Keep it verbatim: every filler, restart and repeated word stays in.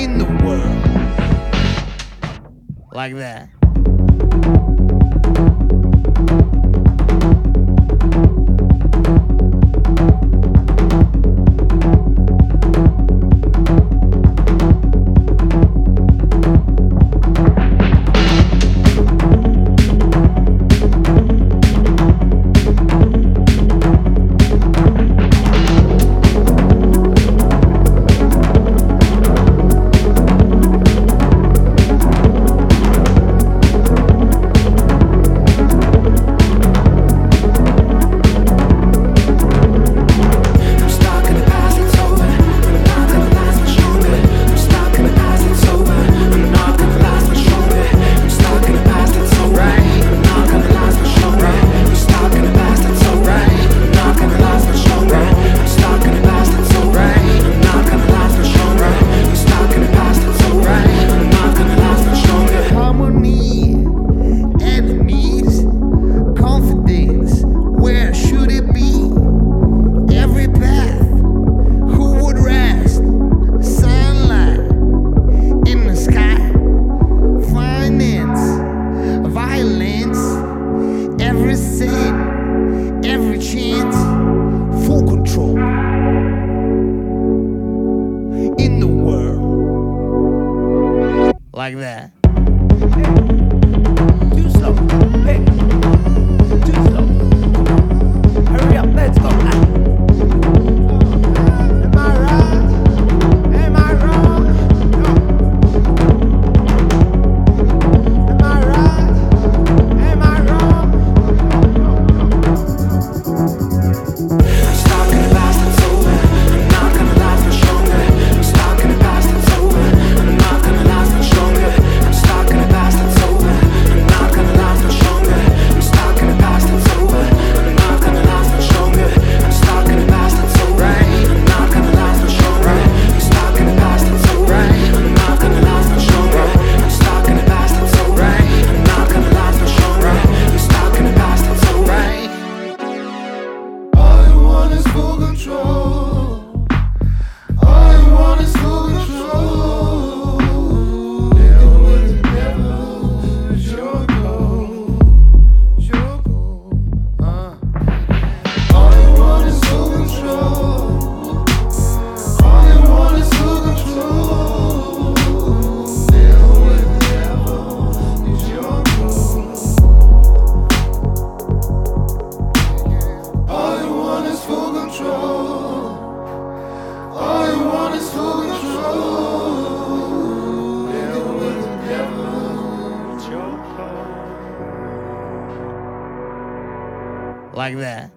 in the world. Like that. Every sin, every chance, full control in the world. Like that. Hey, too slow. Hey, too slow. Hurry up, let's go. Am I right? Am I wrong? No. Am I right? Am I wrong? I'm stuck in the past, it's over. I'm not gonna last much longer. I'm stuck in the past, it's over. I'm not gonna last much longer. I'm stuck in the past, it's over. I'm not gonna last much longer. I'm stuck in the past, it's over. I'm not gonna last much longer. I'm stuck in the past, it's over. I'm not gonna last much longer. I'm stuck in the past, it's over. I'm not gonna last much longer. I'm stuck in the past, it's over. I'm not gonna last much longer. I'm stuck in the past, it's over. All you want is full control. All you want is full control. Deal with the devil, it's your goal. It's your goal. Uh. All you want is full control. All you want is full control. Deal with the devil, it's your goal. All you want is full control. All you want is full control. Deal with the devil. It's your call. Like that.